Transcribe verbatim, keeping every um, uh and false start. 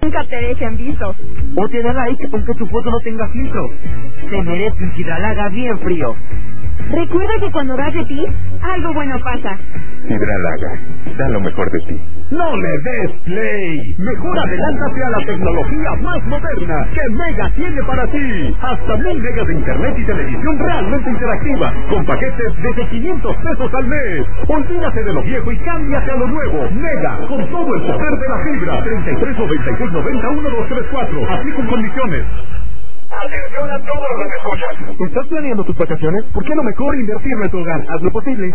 Nunca te dejen visto. O te da like aunque tu foto no tenga filtro. Te mereces un Hidralaga bien frío. Recuerda que cuando das de ti, algo bueno pasa. Hidralaga, da lo mejor de ti. ¡No le des play! Mejor adelántate a la tecnología más moderna que Mega tiene para ti. Hasta mil megas de internet y televisión realmente interactiva, con paquetes desde quinientos pesos al mes. Olvídate de lo viejo y cámbiate a lo nuevo. Mega, con todo el poder de la fibra. treinta y tres noventa y seis noventa uno dos tres cuatro. Así con condiciones. Atención a todos los que escuchan. ¿Estás planeando tus vacaciones? ¿Por qué no mejor invertirlo en tu hogar? Haz lo posible